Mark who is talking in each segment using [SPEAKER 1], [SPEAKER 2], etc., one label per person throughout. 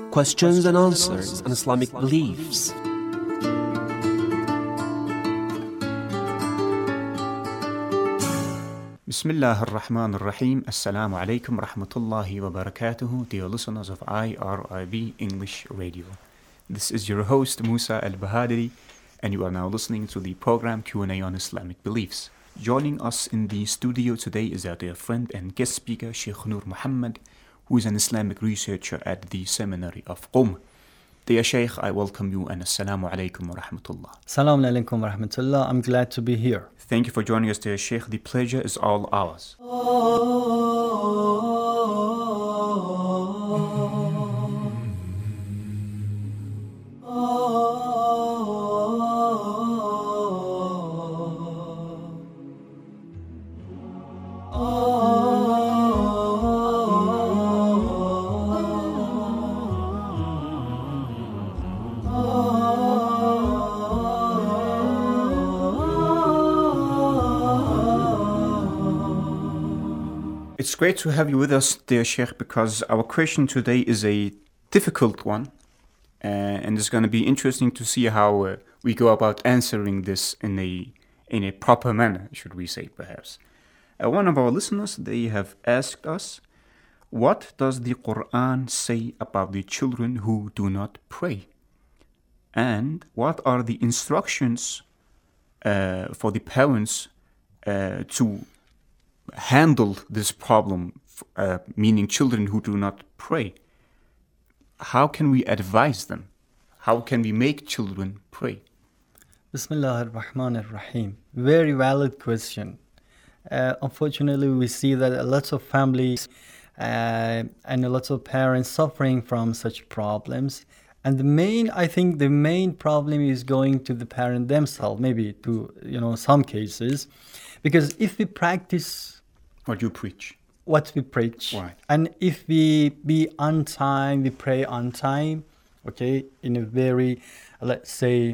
[SPEAKER 1] questions and answers on Islamic beliefs.
[SPEAKER 2] Bismillah ar-Rahman ar-Rahim. Assalamu alaikum rahmatullahi wa barakatuhu, dear listeners of IRIB English Radio. This is your host Musa Al-Bahadiri, and you are now listening to the program Q&A on Islamic beliefs. Joining us in the studio today is our dear friend and guest speaker, Sheikh Noor Muhammad, who is an Islamic researcher at the Seminary of Qom. Dear Sheikh, I welcome you and Assalamu alaikum wa rahmatullah.
[SPEAKER 3] Assalamu alaikum wa rahmatullah. I'm glad to be here.
[SPEAKER 2] Thank you for joining us, dear Sheikh. The pleasure is all ours. It's great to have you with us, dear Sheikh, because our question today is a difficult one, and it's going to be interesting to see how we go about answering this in a proper manner, should we say, perhaps. One of our listeners, they have asked us, what does the Quran say about the children who do not pray? And what are the instructions for the parents to handle this problem, meaning children who do not pray? How can we advise them? How can we make children pray?
[SPEAKER 3] Bismillah ar-Rahman ar-Rahim. Very valid question. Unfortunately, we see that a lot of families and a lot of parents suffering from such problems. And the main problem is going to the parent themselves, maybe to, some cases. Because if we practice
[SPEAKER 2] what you preach,
[SPEAKER 3] right, and if we be on time, we pray on time, okay, in a very, let's say,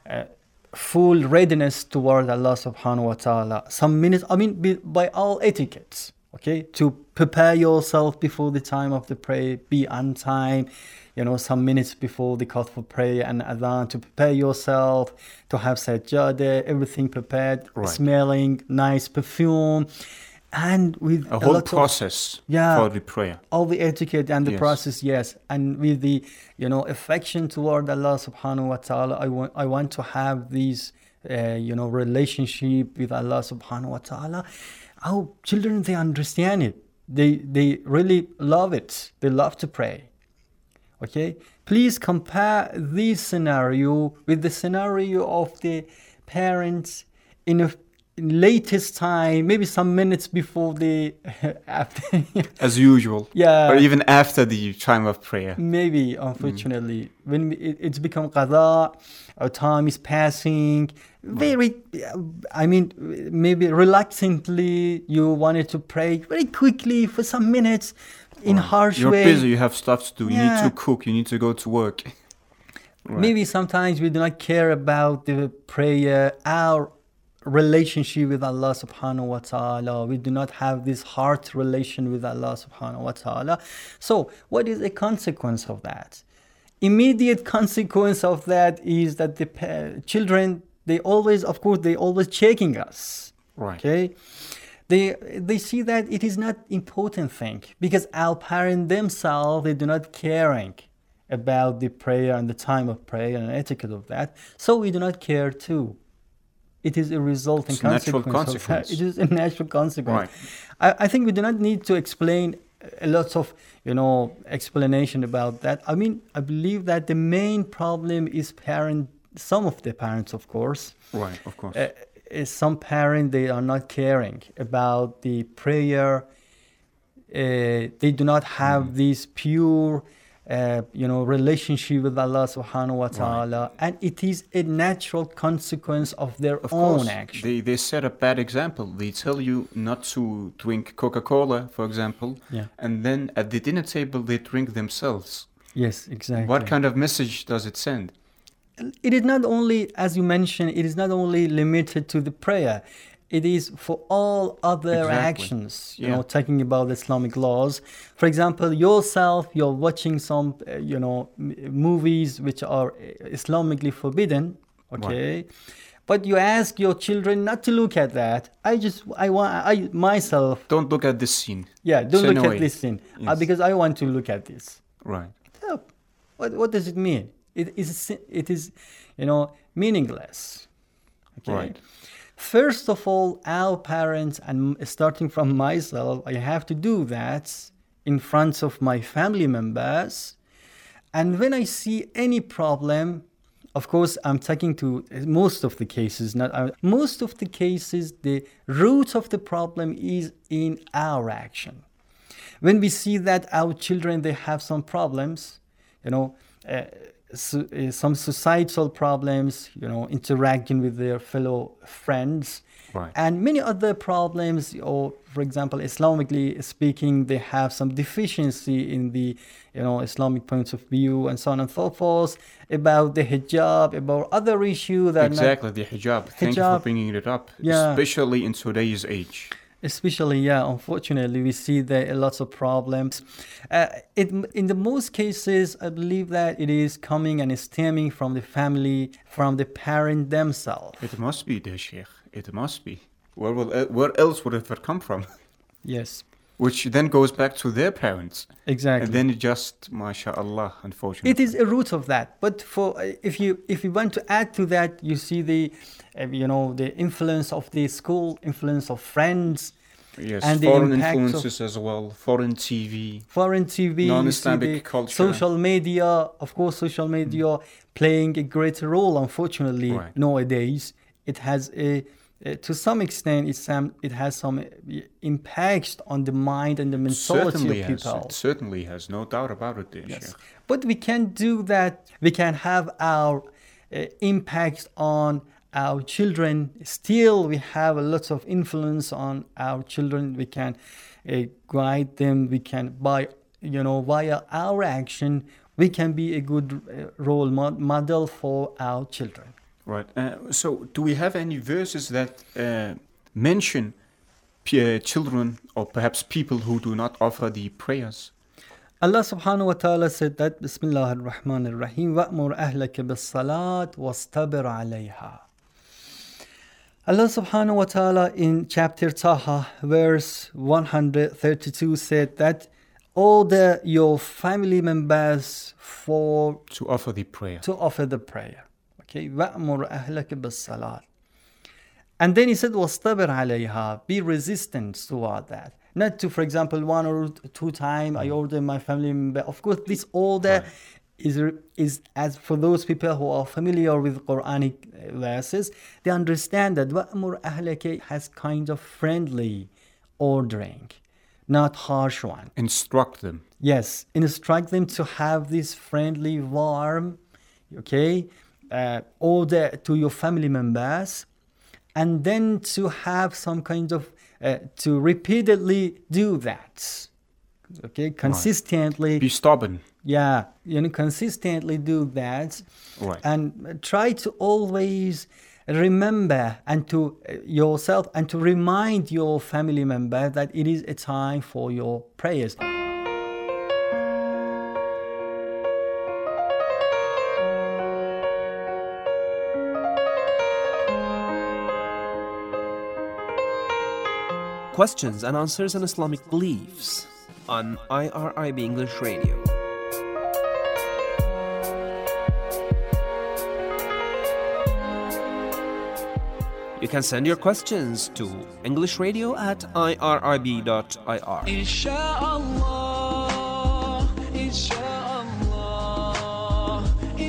[SPEAKER 3] full readiness toward Allah subhanahu wa ta'ala, some minutes, by all etiquettes, okay, to prepare yourself before the time of the prayer, be on time, some minutes before the call for prayer and adhan, to prepare yourself, to have sajjadah, everything prepared, right, smelling nice perfume, and with
[SPEAKER 2] a whole process for the prayer.
[SPEAKER 3] All the etiquette and the process, yes. And with the, affection toward Allah subhanahu wa ta'ala, I want to have these, relationship with Allah subhanahu wa ta'ala. Our children, they understand it. They really love it. They love to pray. Okay, please compare this scenario with the scenario of the parents in a latest time, maybe some minutes before the after.
[SPEAKER 2] As usual.
[SPEAKER 3] Yeah.
[SPEAKER 2] Or even after the time of prayer.
[SPEAKER 3] Maybe, unfortunately, when it's become qada, our time is passing. Maybe reluctantly, you wanted to pray very quickly for some minutes. In harsh
[SPEAKER 2] You're
[SPEAKER 3] way.
[SPEAKER 2] You're busy, you have stuff to do, you need to cook, you need to go to work. Right.
[SPEAKER 3] Maybe sometimes we do not care about the prayer, our relationship with Allah subhanahu wa ta'ala. We do not have this heart relation with Allah subhanahu wa ta'ala. So what is the consequence of that? Immediate consequence of that is that the children, they always checking us.
[SPEAKER 2] Right.
[SPEAKER 3] Okay. They see that it is not important thing because our parents themselves, they do not caring about the prayer and the time of prayer and etiquette of that. So we do not care too. It is a resulting consequence of that. It is a natural consequence.
[SPEAKER 2] Right.
[SPEAKER 3] I think we do not need to explain a lot of, explanation about that. I believe that the main problem is some of the parents, of course.
[SPEAKER 2] Right, of course.
[SPEAKER 3] Some parents, they are not caring about the prayer. They do not have this pure, relationship with Allah subhanahu wa ta'ala. Right. And it is a natural consequence of their own action.
[SPEAKER 2] They set a bad example. They tell you not to drink Coca-Cola, for example.
[SPEAKER 3] Yeah.
[SPEAKER 2] And then at the dinner table, they drink themselves.
[SPEAKER 3] Yes, exactly.
[SPEAKER 2] What kind of message does it send?
[SPEAKER 3] It is not only, as you mentioned, it is not only limited to the prayer. it is for all other
[SPEAKER 2] Exactly.
[SPEAKER 3] actions, you
[SPEAKER 2] Yeah.
[SPEAKER 3] know, talking about Islamic laws. For example, yourself, you're watching some, movies which are Islamically forbidden, okay? But you ask your children not to look at that. I myself,
[SPEAKER 2] Don't look at this scene.
[SPEAKER 3] don't
[SPEAKER 2] Send
[SPEAKER 3] look
[SPEAKER 2] away.
[SPEAKER 3] at this thing
[SPEAKER 2] Yes.
[SPEAKER 3] because I want to look at this.
[SPEAKER 2] Right.
[SPEAKER 3] Oh, what does it mean? It is meaningless. Okay.
[SPEAKER 2] Right.
[SPEAKER 3] First of all, our parents, and starting from myself, I have to do that in front of my family members. And when I see any problem, of course, I'm talking to most of the cases. Most of the cases, the root of the problem is in our action. When we see that our children, they have some problems, some societal problems, interacting with their fellow friends,
[SPEAKER 2] Right.
[SPEAKER 3] and many other problems, or for example, Islamically speaking, they have some deficiency in the, Islamic points of view, and so on and so forth, about the hijab, about other issues that
[SPEAKER 2] Exactly, the hijab. Thank you for
[SPEAKER 3] Hijab.
[SPEAKER 2] bringing it up,
[SPEAKER 3] Yeah.
[SPEAKER 2] especially in today's age.
[SPEAKER 3] Especially, unfortunately, we see there are lots of problems. In the most cases, I believe that it is coming and stemming from the family, from the parent themselves.
[SPEAKER 2] It must be, dear Sheikh. It must be. Where else would it have come from?
[SPEAKER 3] Yes,
[SPEAKER 2] Which then goes back to their parents.
[SPEAKER 3] exactly.
[SPEAKER 2] And then it just, mashallah, unfortunately.
[SPEAKER 3] It is a root of that. But if you want to add to that, you see the influence of the school, influence of friends,
[SPEAKER 2] Yes,
[SPEAKER 3] and the
[SPEAKER 2] foreign
[SPEAKER 3] impact of-
[SPEAKER 2] influences as well, foreign TV.
[SPEAKER 3] foreign TV, you see
[SPEAKER 2] Non-Islamic
[SPEAKER 3] the
[SPEAKER 2] culture.
[SPEAKER 3] social media. Of course, social media playing a great role. Unfortunately,
[SPEAKER 2] Right.
[SPEAKER 3] nowadays it has to some extent, it has some impacts on the mind and the mentality
[SPEAKER 2] Certainly
[SPEAKER 3] of
[SPEAKER 2] has.
[SPEAKER 3] people.
[SPEAKER 2] It certainly has. No doubt about it, dear
[SPEAKER 3] Yes.
[SPEAKER 2] Sheikh.
[SPEAKER 3] But we can do that. We can have our impact on our children. Still, we have a lot of influence on our children. We can guide them. We can, via our action, we can be a good role model for our children.
[SPEAKER 2] Right. So, do we have any verses that mention children or perhaps people who do not offer the prayers?
[SPEAKER 3] Allah subhanahu wa ta'ala said that, Bismillah ar-Rahman ar-Rahim, وَأْمُرْ أَهْلَكَ بِالصَّلَاةِ وَاسْتَبِرْ عَلَيْهَا. Allah subhanahu wa ta'ala in chapter Taha, verse 132 said that order your family members
[SPEAKER 2] To offer the prayer.
[SPEAKER 3] to offer the prayer. Okay, وَأْمُرْ أَهْلَكَ بِالصَّلَاةِ. And then he said, وَاسْتَبِرْ عَلَيْهَا. Be resistant toward that. Not to, for example, 1 or 2 times I order my family member. Of course, this order is as for those people who are familiar with Quranic verses, they understand that وَأْمُرْ أَهْلَكَ has kind of friendly ordering, not harsh one.
[SPEAKER 2] Instruct them.
[SPEAKER 3] Yes, instruct them to have this friendly, warm, order to your family members, and then to have some kind of, to repeatedly do that. Okay, consistently.
[SPEAKER 2] Be stubborn.
[SPEAKER 3] Yeah, consistently do that.
[SPEAKER 2] Right.
[SPEAKER 3] And try to always remember and to yourself and to remind your family member that it is a time for your prayers.
[SPEAKER 1] Questions and answers on Islamic beliefs on IRIB English Radio. You can send your questions to englishradio@irib.ir.
[SPEAKER 4] Inshallah, inshallah,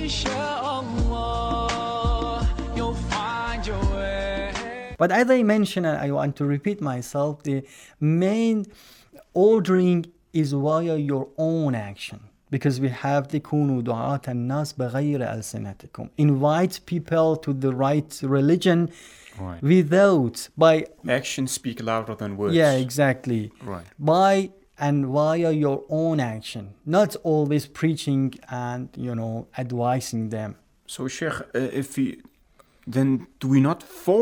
[SPEAKER 4] inshallah, you'll find your way.
[SPEAKER 3] But as I mentioned, and I want to repeat myself, the main ordering is via your own action. Because we have the كونوا دعاة الناس بغير ألسنتكم. Invite people to the right religion
[SPEAKER 2] Right.
[SPEAKER 3] without, by,
[SPEAKER 2] Actions speak louder than words.
[SPEAKER 3] yeah, exactly.
[SPEAKER 2] Right.
[SPEAKER 3] By and via your own action. Not always preaching and, advising them.
[SPEAKER 2] So, Sheikh, then do we not force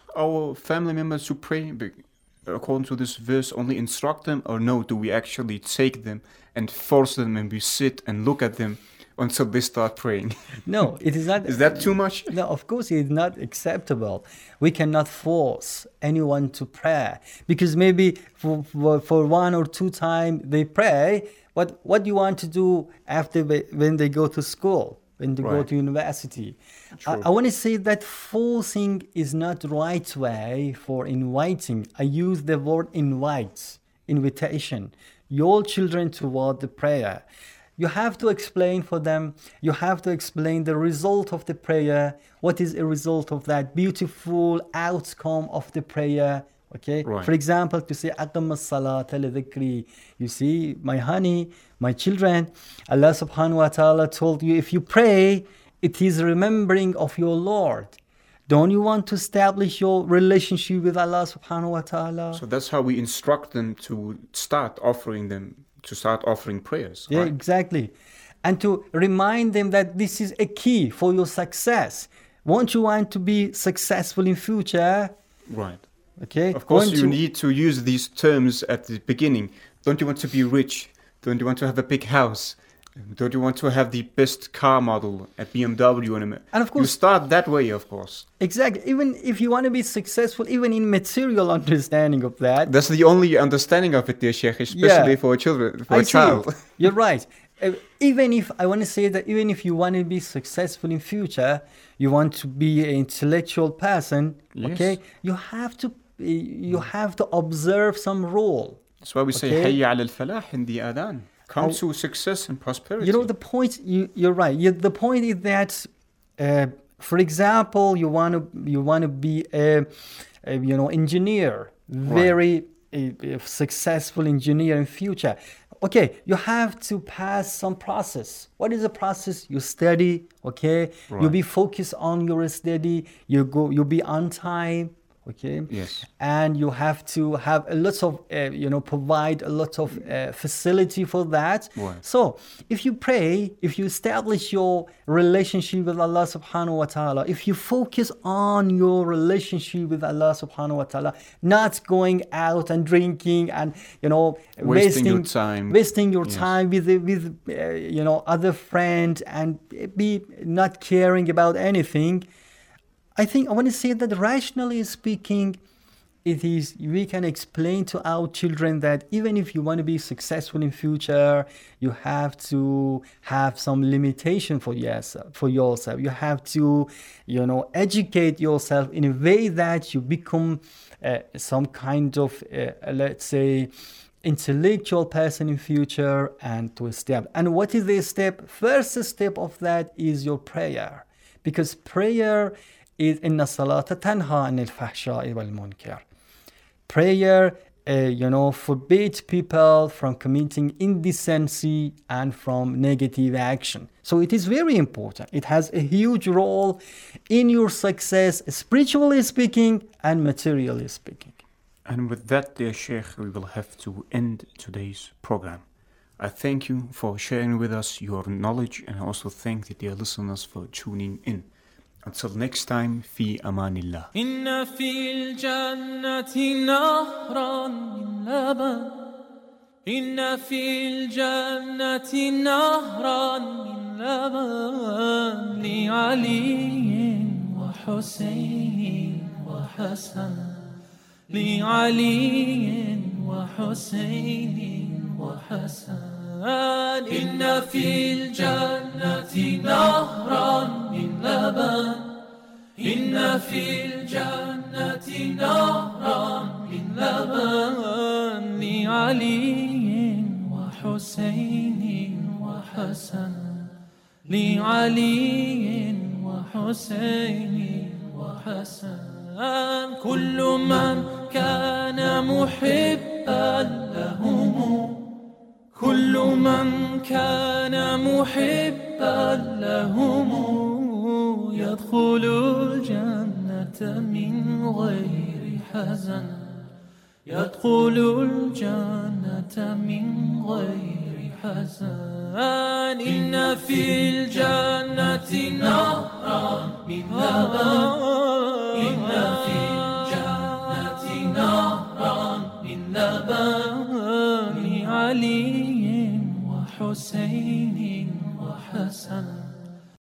[SPEAKER 2] our family members to pray according to this verse, only instruct them, or no, do we actually take them and force them and we sit and look at them until they start praying?
[SPEAKER 3] No, it is not.
[SPEAKER 2] Is that too much?
[SPEAKER 3] No, of course it is not acceptable. We cannot force anyone to pray, because maybe for 1 or 2 times they pray, but what do you want to do after when they go to school, when they go
[SPEAKER 2] Right.
[SPEAKER 3] to university?
[SPEAKER 2] True.
[SPEAKER 3] I want to say that forcing is not the right way for inviting. I use the word invitation, your children toward the prayer. You have to explain for them, you have to explain the result of the prayer, what is a result of that beautiful outcome of the prayer. Okay,
[SPEAKER 2] Right.
[SPEAKER 3] for example, to say aqim as-salat al-dhikri, you see, my honey, my children, Allah subhanahu wa ta'ala told you, if you pray, it is remembering of your Lord. Don't you want to establish your relationship with Allah subhanahu wa ta'ala?
[SPEAKER 2] So that's how we instruct them to start offering prayers.
[SPEAKER 3] Yeah,
[SPEAKER 2] right?
[SPEAKER 3] exactly. And to remind them that this is a key for your success. Won't you want to be successful in future?
[SPEAKER 2] Right.
[SPEAKER 3] Okay.
[SPEAKER 2] Of course,
[SPEAKER 3] Won't
[SPEAKER 2] you need to use these terms at the beginning. Don't you want to be rich? Don't you want to have a big house? Don't you want to have the best car model, a BMW? And
[SPEAKER 3] of course-
[SPEAKER 2] you start that way, of course.
[SPEAKER 3] Exactly. Even if you want to be successful, even in material understanding of that.
[SPEAKER 2] That's the only understanding of it, dear Sheikh, especially for children, for
[SPEAKER 3] I
[SPEAKER 2] a child.
[SPEAKER 3] see. You're right. Even if I want to say that, even if you want to be successful in future, you want to be an intellectual person.
[SPEAKER 2] Yes.
[SPEAKER 3] Okay, you have to observe some rule.
[SPEAKER 2] That's why we say
[SPEAKER 3] Okay.
[SPEAKER 2] Hayya al falah in the adhan. Come to success and prosperity.
[SPEAKER 3] You know, the point. You're right. The point is that, for example, you want to be a engineer, very a successful engineer in future. Okay, you have to pass some process. What is the process? You study. Okay, you
[SPEAKER 2] Right.
[SPEAKER 3] be focused on your study. You be on time. Okay.
[SPEAKER 2] Yes.
[SPEAKER 3] And you have to have a lot of, provide a lot of facility for that.
[SPEAKER 2] Right.
[SPEAKER 3] So if you pray, if you establish your relationship with Allah subhanahu wa ta'ala, if you focus on your relationship with Allah subhanahu wa ta'ala, not going out and drinking and,
[SPEAKER 2] Wasting your time.
[SPEAKER 3] wasting your
[SPEAKER 2] Yes.
[SPEAKER 3] time with other friends and be not caring about anything. I think I want to say that rationally speaking, we can explain to our children that even if you want to be successful in future, you have to have some limitation for yourself. You have to, educate yourself in a way that you become some kind of, let's say, intellectual person in future, and to step. And what is the step? First step of that is your prayer, because prayer is inna salata tanha anil fahsha'i wal munkar. Prayer, forbids people from committing indecency and from negative action. So it is very important. It has a huge role in your success, spiritually speaking and materially speaking.
[SPEAKER 2] And with that, dear Sheikh, we will have to end today's program. I thank you for sharing with us your knowledge, and I also thank the dear listeners for tuning in. Until next time, في أمان الله.
[SPEAKER 4] إن في الجنة نهرا من لبن إن في الجنة نهرا من لبن لعلي وحسين وحسن لعلي وحسين وحسن إن في الجنة نهرا من لبن إن في الجنة نهرا من لبن لعلي وحسين وحسن لعلي وحسين وحسن كل من كان محبا لهم كل من كان محبا لهم يدخل الجنة من غير حزن يدخل الجنة من غير حزن إن في الجنة نهرا من لبن إن في علي وحسين وحسن